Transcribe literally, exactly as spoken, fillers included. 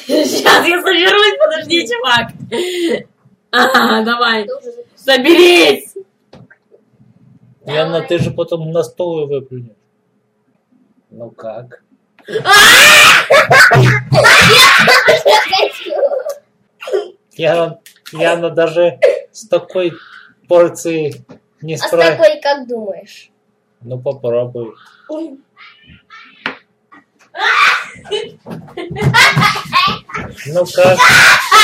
Сейчас я соберусь, подожди, чувак. Ага, давай. Соберись. Яна, ты же потом на стол и выплюнешь. Ну как? Яна, Яна даже с такой порцией не А с справится. такой, как думаешь? Ну попробуй. Ну как?